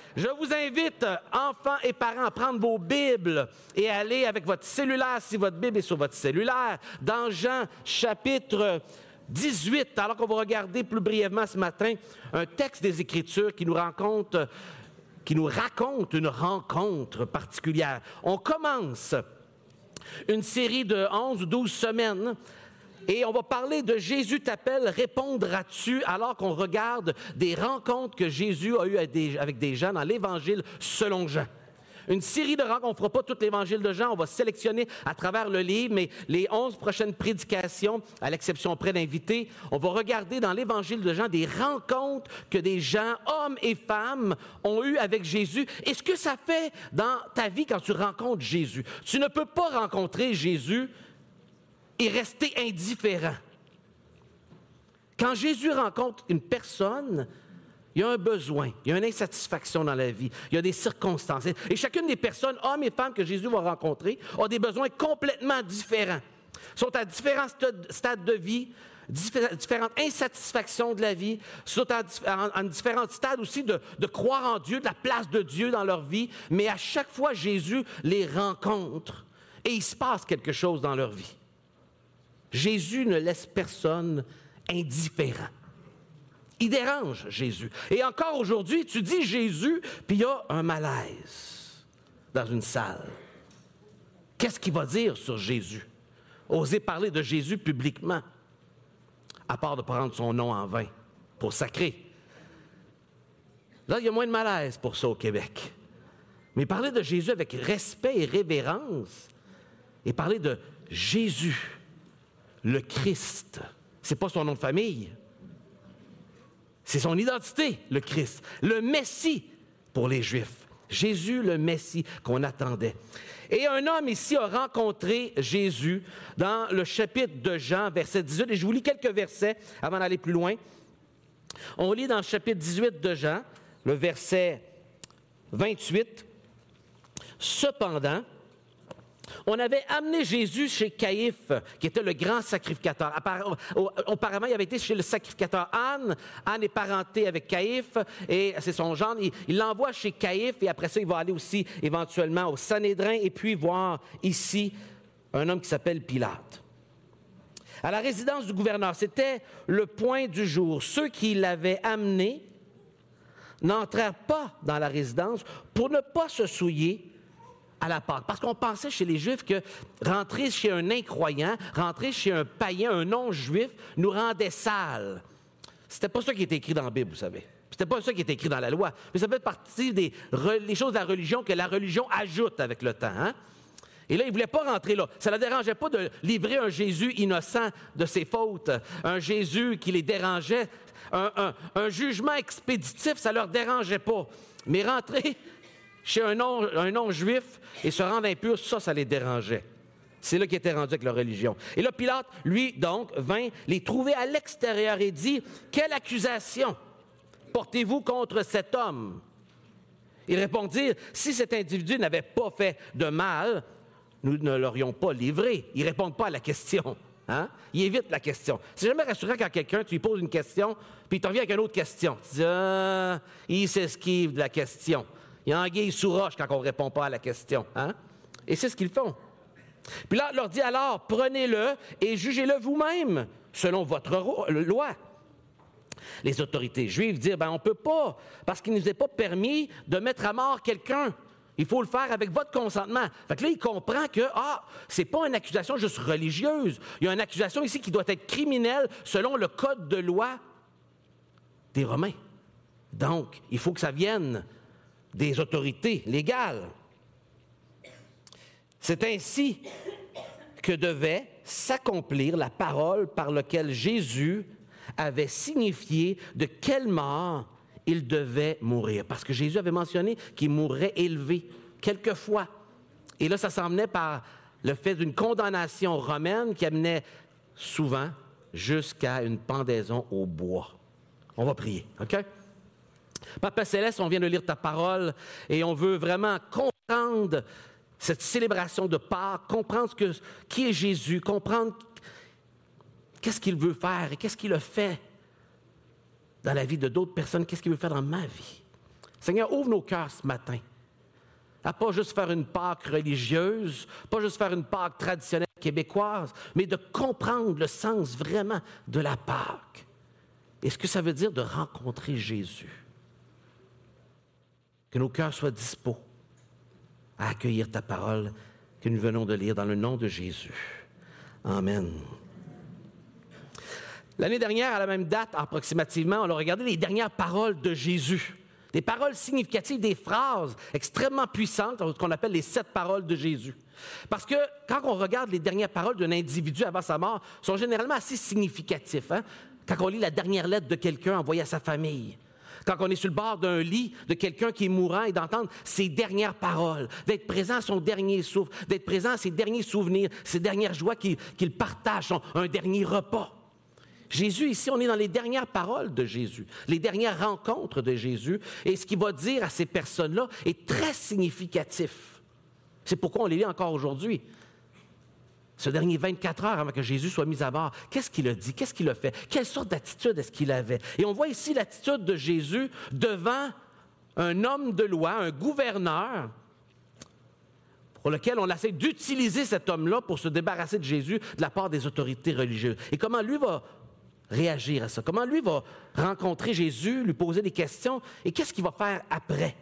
Je vous invite, enfants et parents, à prendre vos Bibles et à aller avec votre cellulaire, si votre Bible est sur votre cellulaire, dans Jean chapitre 18, alors qu'on va regarder plus brièvement ce matin un texte des Écritures qui nous raconte une rencontre particulière. On commence une série de 11 ou 12 semaines et on va parler de Jésus t'appelle, répondras-tu, alors qu'on regarde des rencontres que Jésus a eues avec des gens dans l'Évangile selon Jean. Une série de rencontres, on ne fera pas tout l'Évangile de Jean, on va sélectionner à travers le livre, mais les 11 prochaines prédications, à l'exception près d'invités, on va regarder dans l'Évangile de Jean des rencontres que des gens, hommes et femmes, ont eues avec Jésus. Et ce que ça fait dans ta vie quand tu rencontres Jésus. Tu ne peux pas rencontrer Jésus et rester indifférent. Quand Jésus rencontre une personne, il y a un besoin, il y a une insatisfaction dans la vie, il y a des circonstances. Et chacune des personnes, hommes et femmes que Jésus va rencontrer, a des besoins complètement différents. Ils sont à différents stades de vie, différentes insatisfactions de la vie, sont en différents stades aussi de croire en Dieu, de la place de Dieu dans leur vie. Mais à chaque fois, Jésus les rencontre et il se passe quelque chose dans leur vie. Jésus ne laisse personne indifférent. Il dérange Jésus. Et encore aujourd'hui, tu dis Jésus, puis il y a un malaise dans une salle. Qu'est-ce qu'il va dire sur Jésus? Oser parler de Jésus publiquement, à part de prendre son nom en vain pour sacrer. Là, il y a moins de malaise pour ça au Québec. Mais parler de Jésus avec respect et révérence, et parler de Jésus, le Christ, c'est pas son nom de famille. C'est son identité, le Christ, le Messie pour les Juifs. Jésus, le Messie qu'on attendait. Et un homme ici a rencontré Jésus dans le chapitre de Jean, verset 18. Et je vous lis quelques versets avant d'aller plus loin. On lit dans le chapitre 18 de Jean, le verset 28. Cependant, on avait amené Jésus chez Caïphe, qui était le grand sacrificateur. Auparavant, il avait été chez le sacrificateur Anne. Anne est parentée avec Caïphe, et c'est son gendre. Il l'envoie chez Caïphe, et après ça, il va aller aussi éventuellement au Sanhédrin, et puis voir ici un homme qui s'appelle Pilate. À la résidence du gouverneur, c'était le point du jour. Ceux qui l'avaient amené n'entrèrent pas dans la résidence pour ne pas se souiller à la Pâque. Parce qu'on pensait chez les Juifs que rentrer chez un incroyant, rentrer chez un païen, un non-juif, nous rendait sales. C'était pas ça qui était écrit dans la Bible, vous savez. C'était pas ça qui était écrit dans la loi. Mais ça fait partie des choses de la religion que la religion ajoute avec le temps. Hein? Et là, il ne voulait pas rentrer là. Ça ne le dérangeait pas de livrer un Jésus innocent de ses fautes, un Jésus qui les dérangeait. Un jugement expéditif, ça ne leur dérangeait pas. Mais rentrer chez un non-juif et se rendre impur, ça les dérangeait. C'est là qu'ils étaient rendus avec leur religion. Et là, Pilate, lui, donc, vint les trouver à l'extérieur et dit, « Quelle accusation portez-vous contre cet homme? » Ils répondirent, « Si cet individu n'avait pas fait de mal, nous ne l'aurions pas livré. » Ils ne répondent pas à la question. Hein? Ils évitent la question. C'est jamais rassurant quand quelqu'un, tu lui poses une question, puis il te revient avec une autre question. Tu dis, il s'esquive de la question. Il y a anguille sous roche quand on ne répond pas à la question. Hein? Et c'est ce qu'ils font. Puis là, il leur dit alors, prenez-le et jugez-le vous-même, selon votre loi. Les autorités juives disent, on ne peut pas, parce qu'il ne nous est pas permis de mettre à mort quelqu'un. Il faut le faire avec votre consentement. Fait que là, il comprend que, c'est pas une accusation juste religieuse. Il y a une accusation ici qui doit être criminelle selon le code de loi des Romains. Donc, il faut que ça vienne des autorités légales. C'est ainsi que devait s'accomplir la parole par laquelle Jésus avait signifié de quelle mort il devait mourir. Parce que Jésus avait mentionné qu'il mourrait élevé quelquefois. Et là, ça s'emmenait par le fait d'une condamnation romaine qui amenait souvent jusqu'à une pendaison au bois. On va prier, OK? Papa Céleste, on vient de lire ta parole et on veut vraiment comprendre cette célébration de Pâques, comprendre qui est Jésus, comprendre qu'est-ce qu'il veut faire et qu'est-ce qu'il a fait dans la vie de d'autres personnes, qu'est-ce qu'il veut faire dans ma vie. Seigneur, ouvre nos cœurs ce matin à pas juste faire une Pâque religieuse, pas juste faire une Pâque traditionnelle québécoise, mais de comprendre le sens vraiment de la Pâque. Et ce que ça veut dire de rencontrer Jésus. Que nos cœurs soient dispos à accueillir ta parole que nous venons de lire dans le nom de Jésus. Amen. L'année dernière, à la même date, approximativement, on a regardé les dernières paroles de Jésus. Des paroles significatives, des phrases extrêmement puissantes, ce qu'on appelle les 7 paroles de Jésus. Parce que quand on regarde les dernières paroles d'un individu avant sa mort, sont généralement assez significatifs. Hein? Quand on lit la dernière lettre de quelqu'un envoyée à sa famille, quand on est sur le bord d'un lit de quelqu'un qui est mourant et d'entendre ses dernières paroles, d'être présent à son dernier souffle, d'être présent à ses derniers souvenirs, ses dernières joies qu'il partage, un dernier repas. Jésus, ici, on est dans les dernières paroles de Jésus, les dernières rencontres de Jésus, et ce qu'il va dire à ces personnes-là est très significatif. C'est pourquoi on les lit encore aujourd'hui. Ce dernier 24 heures avant que Jésus soit mis à mort, qu'est-ce qu'il a dit? Qu'est-ce qu'il a fait? Quelle sorte d'attitude est-ce qu'il avait? Et on voit ici l'attitude de Jésus devant un homme de loi, un gouverneur, pour lequel on essaie d'utiliser cet homme-là pour se débarrasser de Jésus de la part des autorités religieuses. Et comment lui va réagir à ça? Comment lui va rencontrer Jésus, lui poser des questions, et qu'est-ce qu'il va faire après?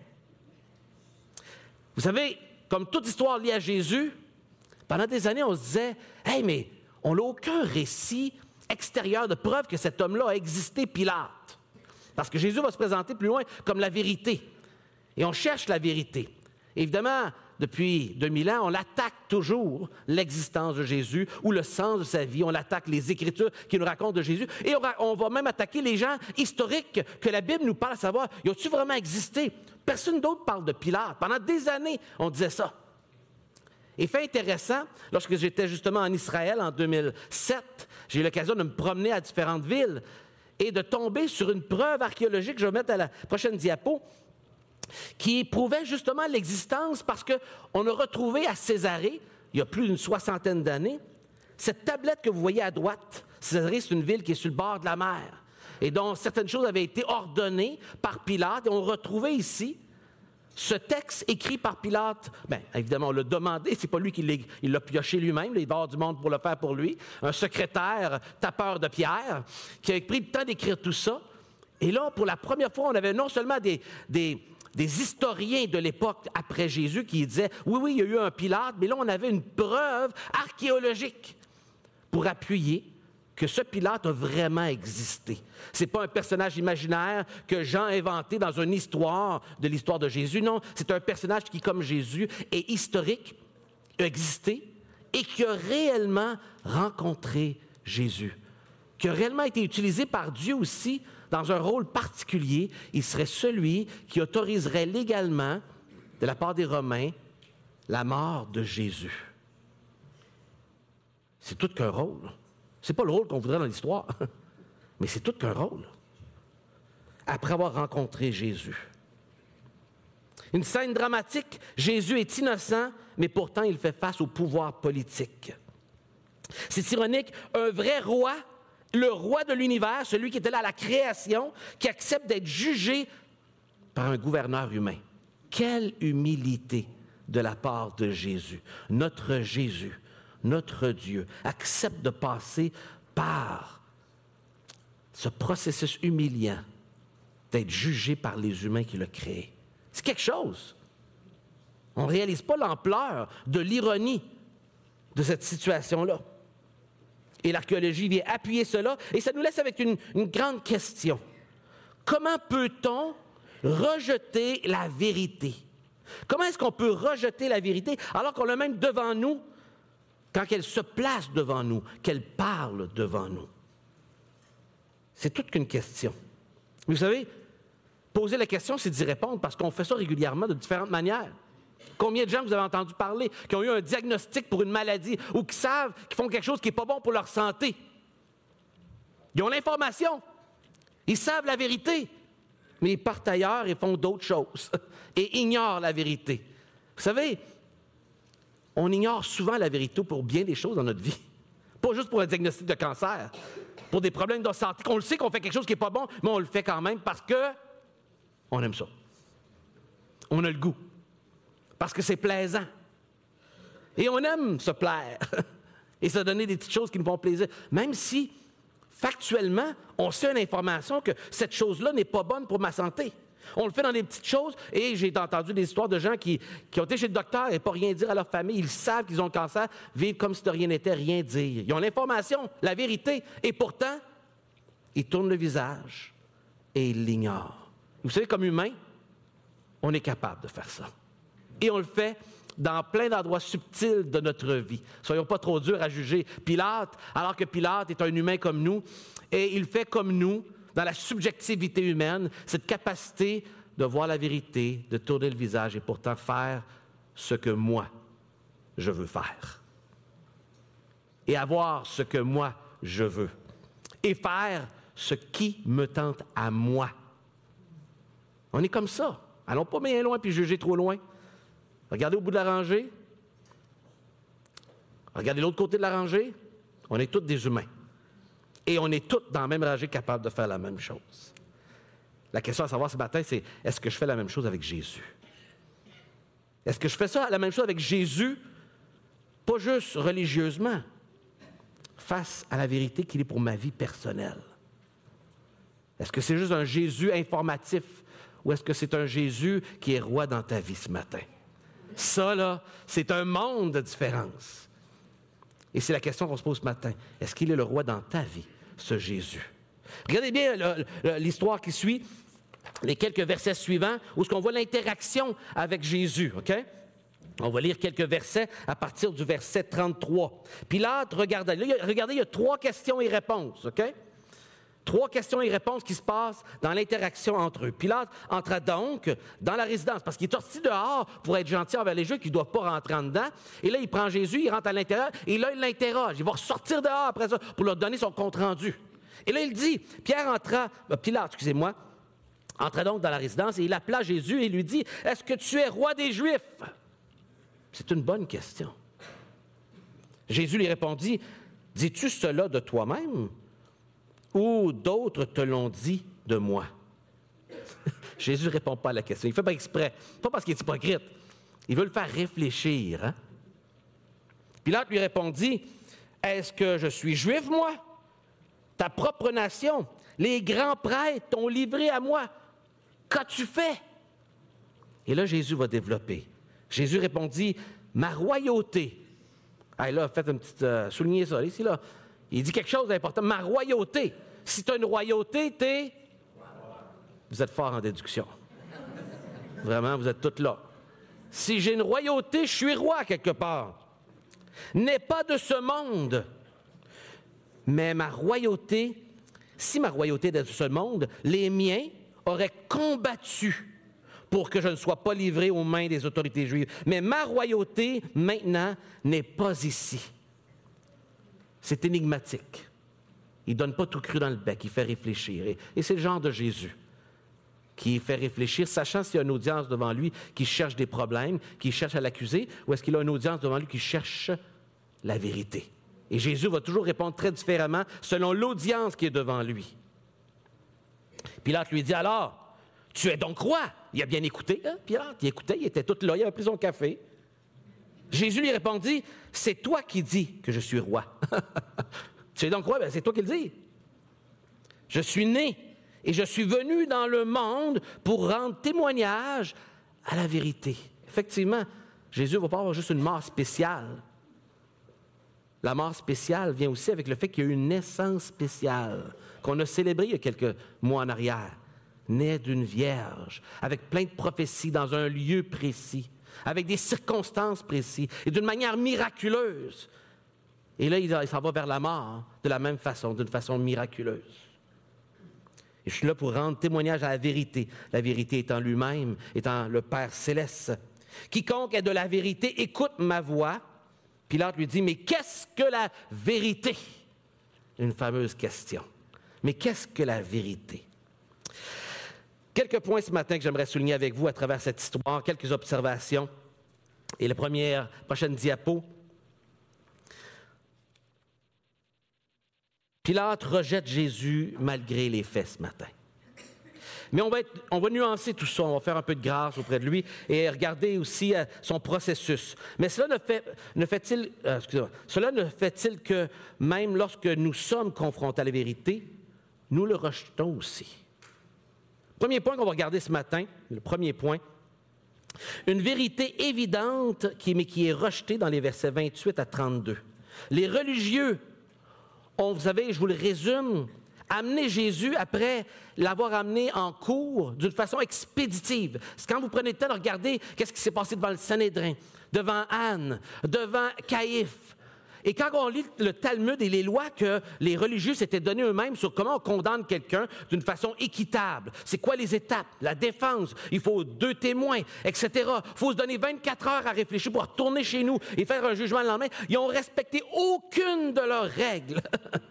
Vous savez, comme toute histoire liée à Jésus, pendant des années, on se disait, « Hey, mais on n'a aucun récit extérieur de preuve que cet homme-là a existé, Pilate. » Parce que Jésus va se présenter plus loin comme la vérité. Et on cherche la vérité. Évidemment, depuis 2000 ans, on attaque toujours l'existence de Jésus ou le sens de sa vie. On attaque les Écritures qui nous racontent de Jésus. Et on va même attaquer les gens historiques que la Bible nous parle, à savoir, y a-t-il vraiment existé? Personne d'autre parle de Pilate. Pendant des années, on disait ça. Et fait intéressant, lorsque j'étais justement en Israël en 2007, j'ai eu l'occasion de me promener à différentes villes et de tomber sur une preuve archéologique, je vais mettre à la prochaine diapo, qui prouvait justement l'existence parce qu'on a retrouvé à Césarée, il y a plus d'une 60aine d'années, cette tablette que vous voyez à droite. Césarée, c'est une ville qui est sur le bord de la mer et dont certaines choses avaient été ordonnées par Pilate. Et on retrouvait ici ce texte écrit par Pilate. Bien, évidemment, on l'a demandé, c'est pas lui qui l'a pioché lui-même, il va avoir du monde pour le faire pour lui. Un secrétaire tapeur de pierre qui a pris le temps d'écrire tout ça. Et là, pour la première fois, on avait non seulement des historiens de l'époque après Jésus qui disaient « Oui, il y a eu un Pilate », mais là, on avait une preuve archéologique pour appuyer que ce Pilate a vraiment existé. Ce n'est pas un personnage imaginaire que Jean a inventé dans une histoire de l'histoire de Jésus. Non, c'est un personnage qui, comme Jésus, est historique, a existé et qui a réellement rencontré Jésus, qui a réellement été utilisé par Dieu aussi dans un rôle particulier. Il serait celui qui autoriserait légalement, de la part des Romains, la mort de Jésus. C'est tout qu'un rôle. Ce n'est pas le rôle qu'on voudrait dans l'histoire, mais c'est tout qu'un rôle. Après avoir rencontré Jésus. Une scène dramatique, Jésus est innocent, mais pourtant il fait face au pouvoir politique. C'est ironique, un vrai roi, le roi de l'univers, celui qui était là à la création, qui accepte d'être jugé par un gouverneur humain. Quelle humilité de la part de Jésus. Notre Jésus, notre Dieu, accepte de passer par ce processus humiliant d'être jugé par les humains qui l'ont créé. C'est quelque chose. On ne réalise pas l'ampleur de l'ironie de cette situation-là. Et l'archéologie vient appuyer cela, et ça nous laisse avec une grande question. Comment peut-on rejeter la vérité? Comment est-ce qu'on peut rejeter la vérité alors qu'on l'a même devant nous, quand elle se place devant nous, qu'elle parle devant nous? C'est toute qu'une question. Vous savez, poser la question, c'est d'y répondre parce qu'on fait ça régulièrement de différentes manières. Combien de gens vous avez entendu parler qui ont eu un diagnostic pour une maladie ou qui savent qu'ils font quelque chose qui n'est pas bon pour leur santé? Ils ont l'information, ils savent la vérité, mais ils partent ailleurs et font d'autres choses et ignorent la vérité. Vous savez, on ignore souvent la vérité pour bien des choses dans notre vie. Pas juste pour un diagnostic de cancer, pour des problèmes de santé. On le sait qu'on fait quelque chose qui n'est pas bon, mais on le fait quand même parce qu'on aime ça. On a le goût. Parce que c'est plaisant. Et on aime se plaire. Et se donner des petites choses qui nous font plaisir. Même si, factuellement, on sait une information que cette chose-là n'est pas bonne pour ma santé. On le fait dans des petites choses. Et j'ai entendu des histoires de gens qui ont été chez le docteur et pas rien dire à leur famille. Ils savent qu'ils ont le cancer, vivent comme si de rien n'était, rien dire. Ils ont l'information, la vérité. Et pourtant, ils tournent le visage et ils l'ignorent. Vous savez, comme humain, on est capable de faire ça. Et on le fait dans plein d'endroits subtils de notre vie. Soyons pas trop durs à juger Pilate, alors que Pilate est un humain comme nous, et il fait comme nous, dans la subjectivité humaine, cette capacité de voir la vérité, de tourner le visage et pourtant faire ce que moi, je veux faire. Et avoir ce que moi, je veux. Et faire ce qui me tente à moi. On est comme ça. Allons pas bien loin puis juger trop loin. Regardez au bout de la rangée. Regardez l'autre côté de la rangée. On est tous des humains. Et on est tous dans la même rangée capables de faire la même chose. La question à savoir ce matin, c'est est-ce que je fais la même chose avec Jésus? Est-ce que je fais ça, la même chose avec Jésus, pas juste religieusement, face à la vérité qu'il est pour ma vie personnelle? Est-ce que c'est juste un Jésus informatif ou est-ce que c'est un Jésus qui est roi dans ta vie ce matin? Ça, là, c'est un monde de différence. Et c'est la question qu'on se pose ce matin. Est-ce qu'il est le roi dans ta vie, ce Jésus? Regardez bien l'histoire qui suit, les quelques versets suivants, où on voit l'interaction avec Jésus, OK? On va lire quelques versets à partir du verset 33. Pilate, regardez, il y a 3 questions et réponses, OK? 3 questions et réponses qui se passent dans l'interaction entre eux. Pilate entra donc dans la résidence, parce qu'il est sorti dehors pour être gentil envers les Juifs qui ne doivent pas rentrer en dedans. Et là, il prend Jésus, il rentre à l'intérieur, et là, il l'interroge. Il va ressortir dehors après ça pour leur donner son compte-rendu. Et là, il dit, Pilate, entra donc dans la résidence, et il appela Jésus et lui dit, « Est-ce que tu es roi des Juifs? » C'est une bonne question. Jésus lui répondit, « Dis-tu cela de toi-même? Ou d'autres te l'ont dit de moi? » Jésus ne répond pas à la question. Il ne fait pas exprès. Pas parce qu'il est hypocrite. Il veut le faire réfléchir. Hein? Pilate lui répondit, « Est-ce que je suis juif, moi? Ta propre nation, les grands prêtres t'ont livré à moi. Qu'as-tu fait? » Et là, Jésus va développer. Jésus répondit, « Ma royauté. » Ah, là, faites une petite... soulignez ça, ici, là. Il dit quelque chose d'important. Ma royauté. Si tu as une royauté, t'es... Vous êtes fort en déduction. Vraiment, vous êtes tous là. Si j'ai une royauté, je suis roi quelque part. N'est pas de ce monde. Mais ma royauté, si ma royauté est de ce monde, les miens auraient combattu pour que je ne sois pas livré aux mains des autorités juives. Mais ma royauté, maintenant, n'est pas ici. C'est énigmatique. Il ne donne pas tout cru dans le bec, il fait réfléchir. Et c'est le genre de Jésus qui fait réfléchir, sachant s'il y a une audience devant lui qui cherche des problèmes, qui cherche à l'accuser, ou est-ce qu'il a une audience devant lui qui cherche la vérité. Et Jésus va toujours répondre très différemment selon l'audience qui est devant lui. Pilate lui dit, « Alors, tu es donc roi? » Il a bien écouté, hein, Pilate? Il écoutait, il était tout là, il avait pris son café. Jésus lui répondit, « C'est toi qui dis que je suis roi. » Tu es donc roi? Bien, c'est toi qui le dis. Je suis né et je suis venu dans le monde pour rendre témoignage à la vérité. Effectivement, Jésus ne va pas avoir juste une mort spéciale. La mort spéciale vient aussi avec le fait qu'il y a eu une naissance spéciale qu'on a célébrée il y a quelques mois en arrière. Né d'une vierge, avec plein de prophéties dans un lieu précis, avec des circonstances précises et d'une manière miraculeuse. Et là, il s'en va vers la mort de la même façon, d'une façon miraculeuse. Et je suis là pour rendre témoignage à la vérité étant lui-même, étant le Père céleste. Quiconque est de la vérité, écoute ma voix. Pilate lui dit, mais qu'est-ce que la vérité? Une fameuse question. Mais qu'est-ce que la vérité? Quelques points ce matin que j'aimerais souligner avec vous à travers cette histoire, quelques observations. Et la prochaine diapo. Pilate rejette Jésus malgré les faits ce matin. Mais on va nuancer tout ça, on va faire un peu de grâce auprès de lui et regarder aussi son processus. Mais cela ne fait-il que même lorsque nous sommes confrontés à la vérité, nous le rejetons aussi. Premier point qu'on va regarder ce matin, le premier point, une vérité évidente mais qui est rejetée dans les versets 28 à 32. Les religieux ont, vous savez, je vous le résume, amené Jésus après l'avoir amené en cour d'une façon expéditive. C'est quand vous prenez le temps de regarder qu'est-ce qui s'est passé devant le Sanhédrin, devant Anne, devant Caïphe. Et quand on lit le Talmud et les lois que les religieux s'étaient donnés eux-mêmes sur comment on condamne quelqu'un d'une façon équitable, c'est quoi les étapes, la défense, il faut 2 témoins, etc. Il faut se donner 24 heures à réfléchir pour retourner chez nous et faire un jugement le lendemain. Ils n'ont respecté aucune de leurs règles.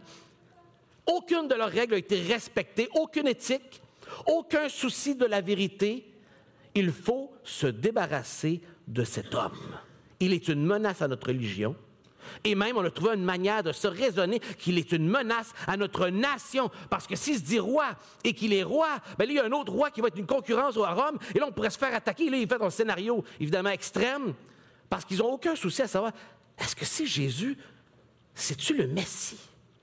Aucune de leurs règles a été respectée, aucune éthique, aucun souci de la vérité. Il faut se débarrasser de cet homme. Il est une menace à notre religion. Et même, on a trouvé une manière de se raisonner qu'il est une menace à notre nation. Parce que s'il se dit roi et qu'il est roi, bien là, il y a un autre roi qui va être une concurrence à Rome. Et là, on pourrait se faire attaquer. Là, il fait un scénario, évidemment, extrême. Parce qu'ils n'ont aucun souci à savoir, est-ce que c'est Jésus? C'est-tu le Messie?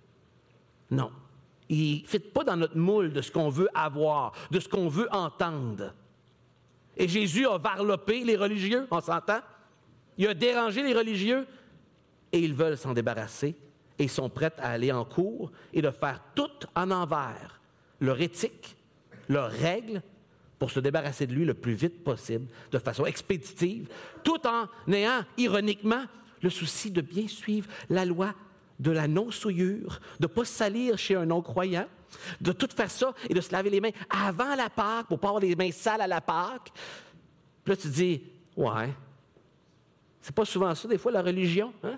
Non. Il ne fit pas dans notre moule de ce qu'on veut avoir, de ce qu'on veut entendre. Et Jésus a varlopé les religieux, on s'entend? Il a dérangé les religieux. Et ils veulent s'en débarrasser et ils sont prêts à aller en cour et de faire tout en envers, leur éthique, leurs règles, pour se débarrasser de lui le plus vite possible, de façon expéditive, tout en ayant, ironiquement, le souci de bien suivre la loi de la non-souillure, de ne pas se salir chez un non-croyant, de tout faire ça et de se laver les mains avant la Pâque pour ne pas avoir les mains sales à la Pâque. Puis là, tu te dis, ouais, c'est pas souvent ça, des fois, la religion, hein?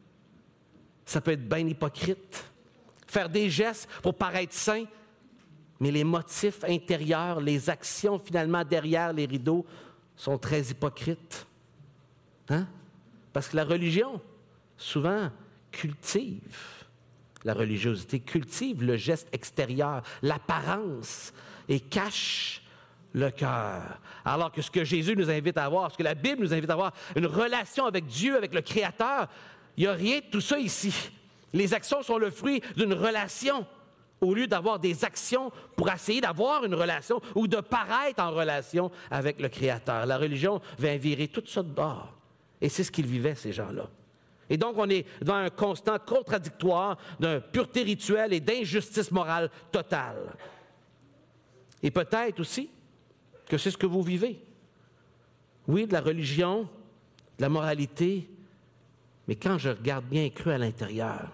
Ça peut être bien hypocrite. Faire des gestes pour paraître saint, mais les motifs intérieurs, les actions finalement derrière les rideaux sont très hypocrites. Hein? Parce que la religion, souvent, cultive. La religiosité cultive le geste extérieur, l'apparence, et cache le cœur. Alors que ce que Jésus nous invite à avoir, ce que la Bible nous invite à avoir, une relation avec Dieu, avec le Créateur, il n'y a rien de tout ça ici. Les actions sont le fruit d'une relation, au lieu d'avoir des actions pour essayer d'avoir une relation ou de paraître en relation avec le Créateur. La religion vient virer tout ça de bord. Et c'est ce qu'ils vivaient, ces gens-là. Et donc, on est dans un constant contradictoire d'une pureté rituelle et d'injustice morale totale. Et peut-être aussi que c'est ce que vous vivez. Oui, de la religion, de la moralité, mais quand je regarde bien cru à l'intérieur,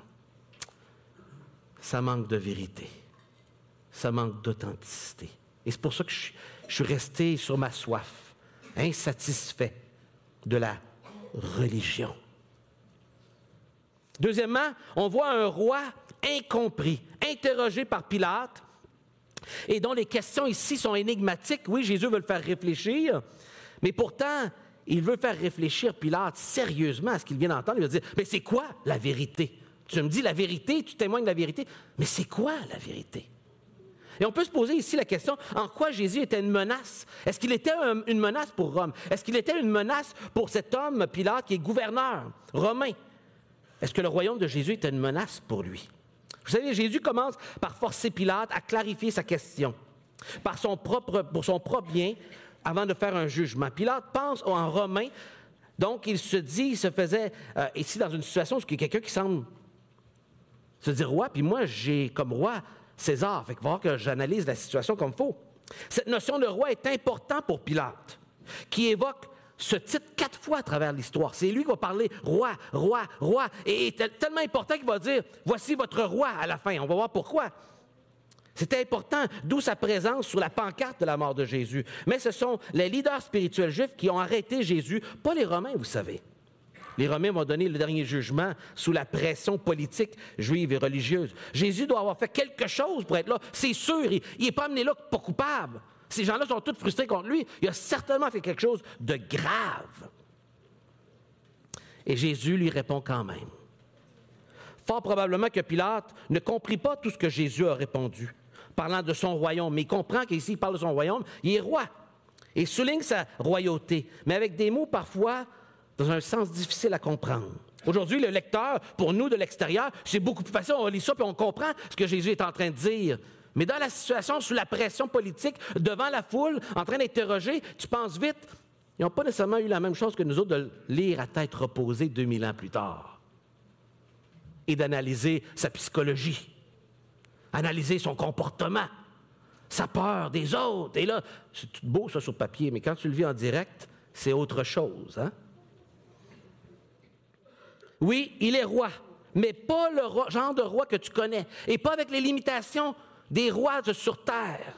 ça manque de vérité, ça manque d'authenticité. Et c'est pour ça que je suis resté sur ma soif, insatisfait de la religion. Deuxièmement, on voit un roi incompris, interrogé par Pilate, et dont les questions ici sont énigmatiques. Oui, Jésus veut le faire réfléchir, mais pourtant, il veut faire réfléchir Pilate sérieusement à ce qu'il vient d'entendre. Il va dire, mais c'est quoi la vérité? Tu me dis la vérité, tu témoignes de la vérité, mais c'est quoi la vérité? Et on peut se poser ici la question, en quoi Jésus était une menace? Est-ce qu'il était une menace pour Rome? Est-ce qu'il était une menace pour cet homme, Pilate, qui est gouverneur romain? Est-ce que le royaume de Jésus était une menace pour lui? Vous savez, Jésus commence par forcer Pilate à clarifier sa question, pour son propre bien, avant de faire un jugement. Pilate pense en romain, donc il se faisait ici dans une situation où il y a quelqu'un qui semble se dire roi, puis moi j'ai comme roi César, fait qu'il va falloir que j'analyse la situation comme il faut. Cette notion de roi est importante pour Pilate, qui évoque ce titre 4 fois à travers l'histoire. C'est lui qui va parler roi, roi, roi, et tellement important qu'il va dire voici votre roi à la fin. On va voir pourquoi. C'était important, d'où sa présence sur la pancarte de la mort de Jésus. Mais ce sont les leaders spirituels juifs qui ont arrêté Jésus, pas les Romains, vous savez. Les Romains vont donner le dernier jugement sous la pression politique juive et religieuse. Jésus doit avoir fait quelque chose pour être là. C'est sûr, il n'est pas amené là pas coupable. Ces gens-là sont tous frustrés contre lui. Il a certainement fait quelque chose de grave. Et Jésus lui répond quand même. Fort probablement que Pilate ne comprit pas tout ce que Jésus a répondu. parlant de son royaume. Mais il comprend qu'ici, il parle de son royaume. Il est roi. Et souligne sa royauté, mais avec des mots parfois dans un sens difficile à comprendre. Aujourd'hui, le lecteur, pour nous de l'extérieur, c'est beaucoup plus facile. On lit ça puis on comprend ce que Jésus est en train de dire. Mais dans la situation, sous la pression politique, devant la foule, en train d'interroger, tu penses vite, ils n'ont pas nécessairement eu la même chose que nous autres de lire à tête reposée 2000 ans plus tard et d'analyser sa psychologie, analyser son comportement, sa peur des autres. Et là, c'est tout beau ça sur papier, mais quand tu le vis en direct, c'est autre chose, hein? Oui, il est roi, mais pas le genre de roi que tu connais, et pas avec les limitations des rois sur terre.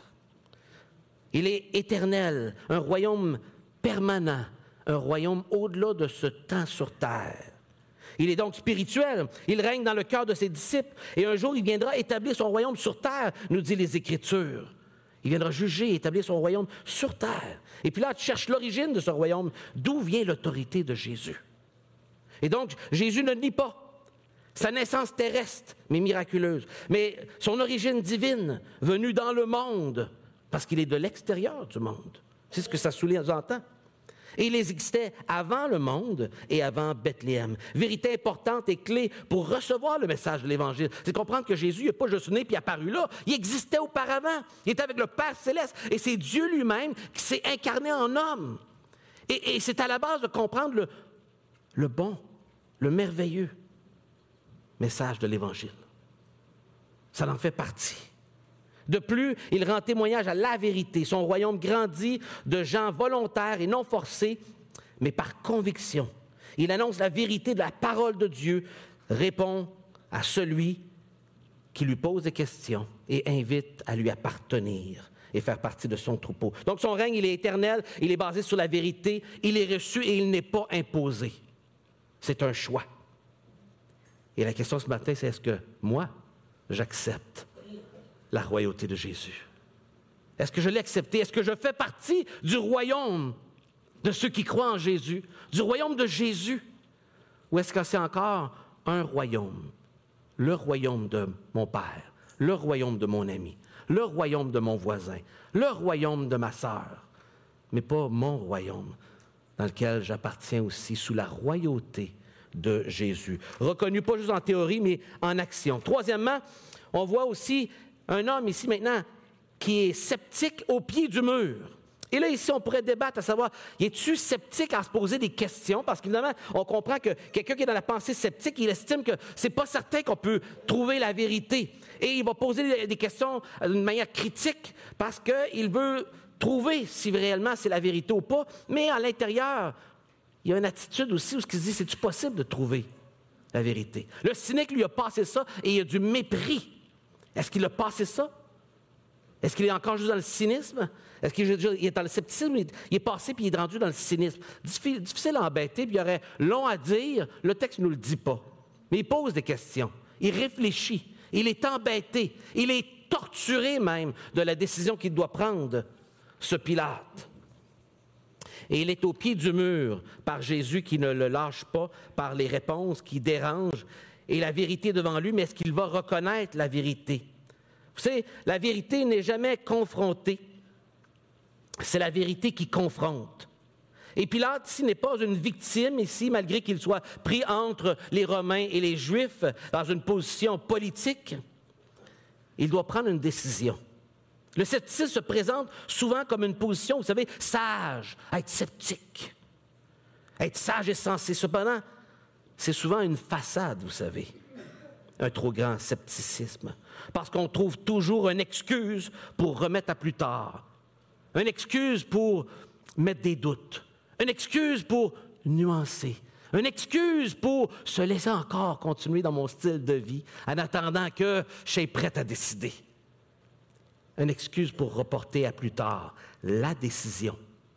Il est éternel, un royaume permanent, un royaume au-delà de ce temps sur terre. Il est donc spirituel, il règne dans le cœur de ses disciples, et un jour il viendra établir son royaume sur terre, nous dit les Écritures. Il viendra juger et établir son royaume sur terre. Et puis là, tu cherches l'origine de ce royaume. D'où vient l'autorité de Jésus? Et donc, Jésus ne nie pas sa naissance terrestre, mais miraculeuse, mais son origine divine, venue dans le monde, parce qu'il est de l'extérieur du monde. C'est ce que ça sous-entend. Et il existait avant le monde et avant Bethléem. Vérité importante et clé pour recevoir le message de l'Évangile. C'est comprendre que Jésus n'est pas juste né puis apparu là. Il existait auparavant. Il était avec le Père Céleste. Et c'est Dieu lui-même qui s'est incarné en homme. Et c'est à la base de comprendre le bon, le merveilleux message de l'Évangile. Ça en fait partie. De plus, il rend témoignage à la vérité. Son royaume grandit de gens volontaires et non forcés, mais par conviction. Il annonce la vérité de la parole de Dieu, répond à celui qui lui pose des questions et invite à lui appartenir et faire partie de son troupeau. Donc son règne, il est éternel, il est basé sur la vérité, il est reçu et il n'est pas imposé. C'est un choix. Et la question ce matin, c'est est-ce que moi, j'accepte la royauté de Jésus? Est-ce que je l'ai accepté? Est-ce que je fais partie du royaume de ceux qui croient en Jésus, du royaume de Jésus? Ou est-ce que c'est encore un royaume? Le royaume de mon père, le royaume de mon ami, le royaume de mon voisin, le royaume de ma sœur, mais pas mon royaume, dans lequel j'appartiens aussi sous la royauté de Jésus. Reconnu pas juste en théorie, mais en action. Troisièmement, on voit aussi un homme ici maintenant qui est sceptique au pied du mur. Et là, ici, on pourrait débattre à savoir, es-tu sceptique à se poser des questions? Parce qu'évidemment, on comprend que quelqu'un qui est dans la pensée sceptique, il estime que c'est pas certain qu'on peut trouver la vérité. Et il va poser des questions d'une manière critique parce qu'il veut trouver si réellement c'est la vérité ou pas. Mais à l'intérieur, il y a une attitude aussi où il se dit, c'est-tu possible de trouver la vérité? Le cynique, lui, a passé ça et il a du mépris. Est-ce qu'il a passé ça? Est-ce qu'il est encore juste dans le cynisme? Est-ce qu'il est dans le scepticisme? Il est passé puis il est rendu dans le cynisme. Difficile à embêter, puis il y aurait long à dire. Le texte ne nous le dit pas. Mais il pose des questions. Il réfléchit. Il est embêté. Il est torturé même de la décision qu'il doit prendre, ce Pilate. Et il est au pied du mur par Jésus qui ne le lâche pas, par les réponses qui dérangent. Et la vérité devant lui, mais est-ce qu'il va reconnaître la vérité? Vous savez, la vérité n'est jamais confrontée. C'est la vérité qui confronte. Et Pilate, ici, n'est pas une victime, ici, malgré qu'il soit pris entre les Romains et les Juifs, dans une position politique. Il doit prendre une décision. Le scepticisme se présente souvent comme une position, vous savez, sage, être sceptique. Être sage et sensé. Cependant, c'est souvent une façade, vous savez, un trop grand scepticisme. Parce qu'on trouve toujours une excuse pour remettre à plus tard. Une excuse pour mettre des doutes. Une excuse pour nuancer. Une excuse pour se laisser encore continuer dans mon style de vie en attendant que je sois prête à décider. Une excuse pour reporter à plus tard la décision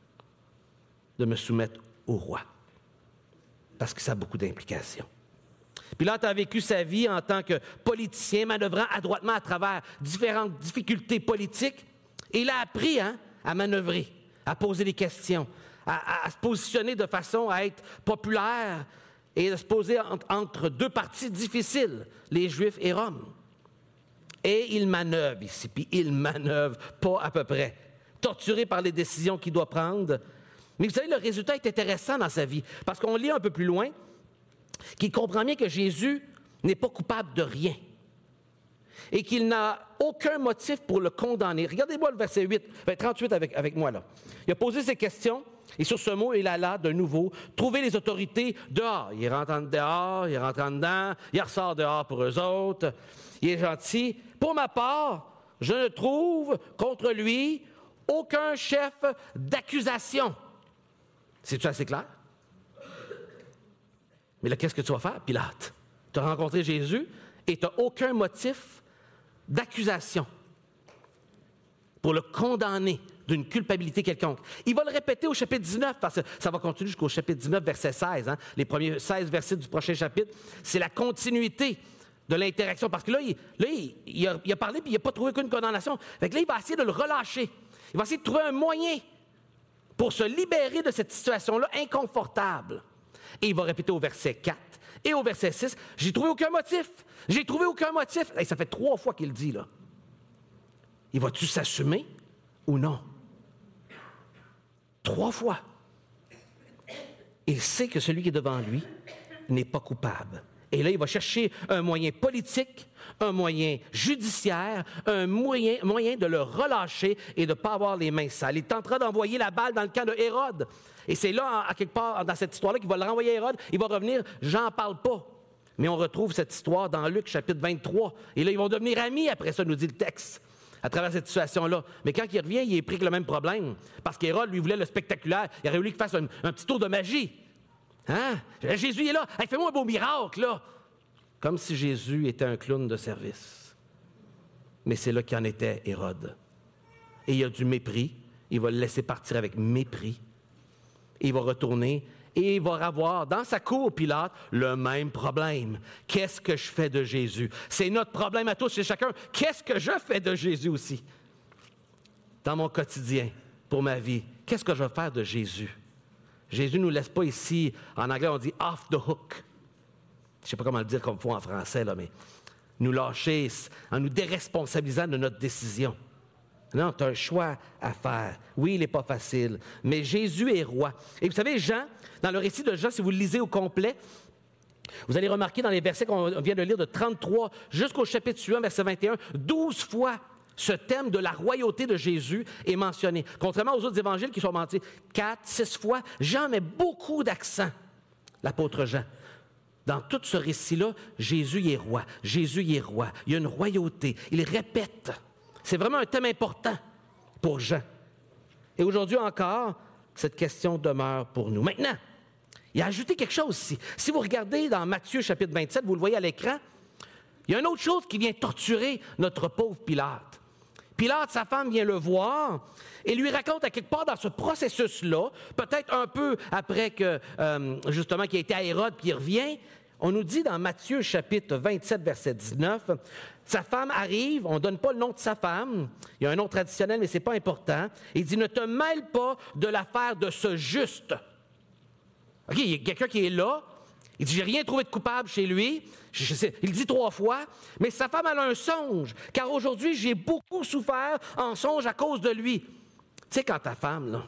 de me soumettre au roi. Parce que ça a beaucoup d'implications. Pilate a vécu sa vie en tant que politicien, manœuvrant adroitement à travers différentes difficultés politiques. Et il a appris à manœuvrer, à poser des questions, à se positionner de façon à être populaire et à se poser entre deux partis difficiles, les Juifs et Rome. Et il manœuvre ici, puis il manœuvre pas à peu près. Torturé par les décisions qu'il doit prendre. Mais vous savez, le résultat est intéressant dans sa vie, parce qu'on lit un peu plus loin qu'il comprend bien que Jésus n'est pas coupable de rien et qu'il n'a aucun motif pour le condamner. Regardez-moi le verset 38 avec moi là. Il a posé ces questions et sur ce mot, il alla de nouveau trouver les autorités dehors. Il rentre en dehors, il rentre en dedans, il ressort dehors pour eux autres. Il est gentil. Pour ma part, je ne trouve contre lui aucun chef d'accusation. C'est-tu assez clair? Mais là, qu'est-ce que tu vas faire, Pilate? Tu as rencontré Jésus et tu n'as aucun motif d'accusation pour le condamner d'une culpabilité quelconque. Il va le répéter au chapitre 19, parce que ça va continuer jusqu'au chapitre 19, verset 16. Hein? Les premiers 16 versets du prochain chapitre, c'est la continuité de l'interaction. Parce que là, il a parlé puis il n'a pas trouvé aucune condamnation. Fait que là, il va essayer de le relâcher. Il va essayer de trouver un moyen pour se libérer de cette situation-là inconfortable. Et il va répéter au verset 4 et au verset 6, « J'ai trouvé aucun motif. J'ai trouvé aucun motif. » Et ça fait 3 fois qu'il le dit, là. Il va-tu s'assumer ou non? 3 fois. Il sait que celui qui est devant lui n'est pas coupable. Et là, il va chercher un moyen politique, un moyen judiciaire, un moyen de le relâcher et de ne pas avoir les mains sales. Il tentera d'envoyer la balle dans le camp de Hérode. Et c'est là, à quelque part, dans cette histoire-là, qu'il va le renvoyer à Hérode. Il va revenir, j'en parle pas. Mais on retrouve cette histoire dans Luc, chapitre 23. Et là, ils vont devenir amis après ça, nous dit le texte, à travers cette situation-là. Mais quand il revient, il est pris avec le même problème. Parce qu'Hérode, lui, voulait le spectaculaire. Il aurait voulu qu'il fasse un petit tour de magie. Hein? Jésus est là. Hey, fais-moi un beau miracle, là. Comme si Jésus était un clown de service. Mais c'est là qu'il en était Hérode. Et il y a du mépris. Il va le laisser partir avec mépris. Et il va retourner et il va avoir dans sa cour, Pilate, le même problème. Qu'est-ce que je fais de Jésus? C'est notre problème à tous, c'est chacun. Qu'est-ce que je fais de Jésus aussi? Dans mon quotidien, pour ma vie, qu'est-ce que je vais faire de Jésus? Jésus ne nous laisse pas ici, en anglais on dit « off the hook ». Je ne sais pas comment le dire comme il faut en français, là, mais nous lâcher en nous déresponsabilisant de notre décision. Non, tu as un choix à faire. Oui, il n'est pas facile, mais Jésus est roi. Et vous savez, Jean, dans le récit de Jean, si vous le lisez au complet, vous allez remarquer dans les versets qu'on vient de lire de 33 jusqu'au chapitre suivant, verset 21, 12 fois ce thème de la royauté de Jésus est mentionné. Contrairement aux autres évangiles qui sont mentis 4, 6 fois, Jean met beaucoup d'accent, l'apôtre Jean. Dans tout ce récit-là, Jésus est roi. Jésus est roi. Il y a une royauté. Il répète. C'est vraiment un thème important pour Jean. Et aujourd'hui encore, cette question demeure pour nous. Maintenant, il a ajouté quelque chose ici. Si vous regardez dans Matthieu chapitre 27, vous le voyez à l'écran, il y a une autre chose qui vient torturer notre pauvre Pilate. Pilate, sa femme, vient le voir et lui raconte à quelque part dans ce processus-là, peut-être un peu après que, justement, qu'il a été à Hérode puis il revient, on nous dit dans Matthieu chapitre 27, verset 19, sa femme arrive, on ne donne pas le nom de sa femme, il y a un nom traditionnel, mais ce n'est pas important. Il dit, ne te mêle pas de l'affaire de ce juste. OK, il y a quelqu'un qui est là, il dit, j'ai rien trouvé de coupable chez lui, il le dit 3 fois, mais sa femme elle a un songe, car aujourd'hui, j'ai beaucoup souffert en songe à cause de lui. Tu sais, quand ta femme, là,